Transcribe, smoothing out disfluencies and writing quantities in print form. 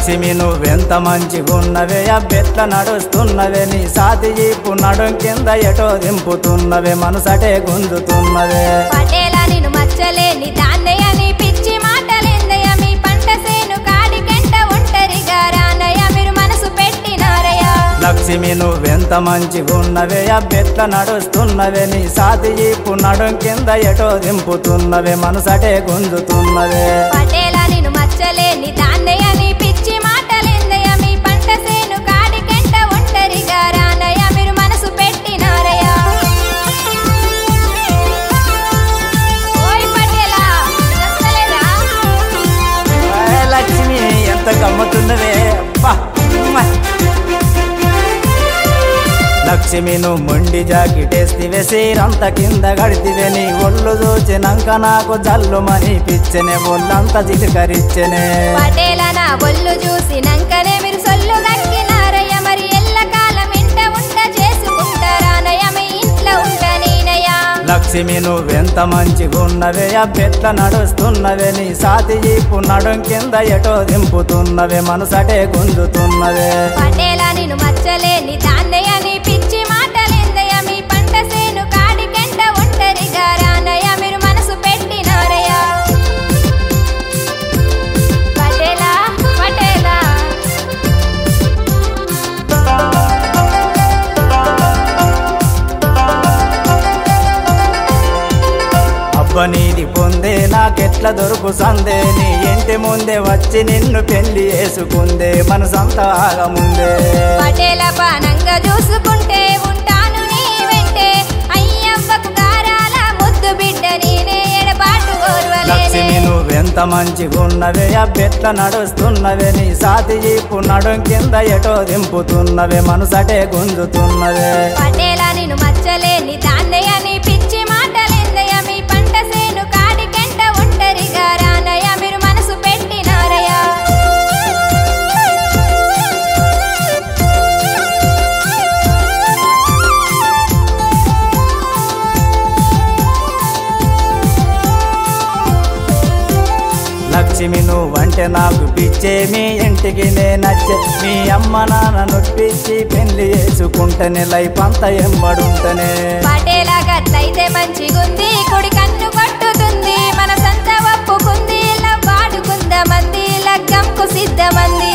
లక్ష్మి నువ్వెంత మంచిగున్నవే అబ్బెట్ల నడుస్తున్నవే నీ సాతి జీపు నడుం కింద ఎటో దింపుతున్నవే మనసటే గుంజుతున్నవే పటేలా నిన్ను మచ్చలేని దాన్నయ్య నీ పిచ్చి మాటలేందయ్య మీ పంట సేను కాడికెంట ఒంటరిగా రానయ్య మీరు మనసు పెట్టినారయ్య లక్ష్మి నువ్వెంత మంచిగున్నవే అబ్బెట్ల నడుస్తున్నవే నీ సాతి జీపు నడుం కింద ఎటో దింపుతున్నవే మనసటే గుంజుతున్నవే పటేలా నిన్ను మచ్చలేని దాన్నయ్య నీ పిచ్చి మాటలేందయ్య మీ పంట సేను కాడికెంట ఒంటరిగా రానయ్య మీరు మనసు పెట్టినారయ్య ఓయ్ పటేలా నచ్చలేదా లక్ష్మి ఎంత గమ్మతున్నవే అబ్బా లక్ష్మి నువ్వు మొండి జాకెటేస్తివే సీరంత కింద గడితివే నీ ఒళ్ళు చూచినాక నాకు జల్లుమని పిచ్చనే ఒళ్ళంత చిలుకరిచ్చనే పటేలా నా ఒళ్ళు చూసినంకనే మీరు సొల్లు గక్కినారయ్య మరి ఎల్లకాలం ఇంట ఉంట చేసుకుంటారానయ్య మీ ఇంట్లో ఉంట నేనయ్య లక్ష్మి నువ్వెంత మంచిగున్నవే అబ్బెట్ల నడుస్తున్నవే నీ సాతి జీపు నడుం కింద ఎటో దింపుతున్నవే మనసటే గుంజుతున్నవే పటేలా నిన్ను మచ్చలేని దాన్నయ్య నీ పిచ్చి మాటలేందయ్య మీ పంట సేను కాడికెంట ఒంటరిగా రానయ్య మీరు మనసు పెట్టినారయ్య పటేలా పటేలా అబ్బ నీది పొందే నాకెట్ల దొరుకు సందే నీ ఇంటి ముందే వచ్చి నిన్ను పెళ్లి చేసుకుందే మనసంతా ఆగముందే పటేలా పానంగా చూసుకుంటే ఉంటాను నీ వెంటే అయ్యవ్వకు గారాల ముద్దు బిడ్డ నేనే ఎడబాటు లక్ష్మి ఓర్వలేనే నువ్వెంత మంచిగున్నవే అబ్బెట్ల నడుస్తున్నవే నీ సాతి జీపు నడుం కింద ఎటో దింపుతున్నవే మనసటే గుంజుతున్నవే పటేలా నిన్ను మచ్చలేని దాన్నయ్య నీ పిచ్చి మాటలేందయ్య మీ పంట సేను కాడికెంట ఒంటరిగా రానయ్య మీరు మనసు పెట్టినారయ్య లక్ష్మి నువ్వంటే నాకు పిచ్చే మీ ఇంటికి నే నచ్చే మీ అమ్మ నాన్న నొప్పించి పెళ్లి చేసుకుంటేనే లైఫ్ అంతా ఎంబడుంటనే పటేలా గట్లయితే మంచిగుంది కుడి కన్ను కొట్టుతుంది మన సంత ఒప్పుకుంది లవ్వాడుకుందామంది లగ్గంకు సిద్ధమంది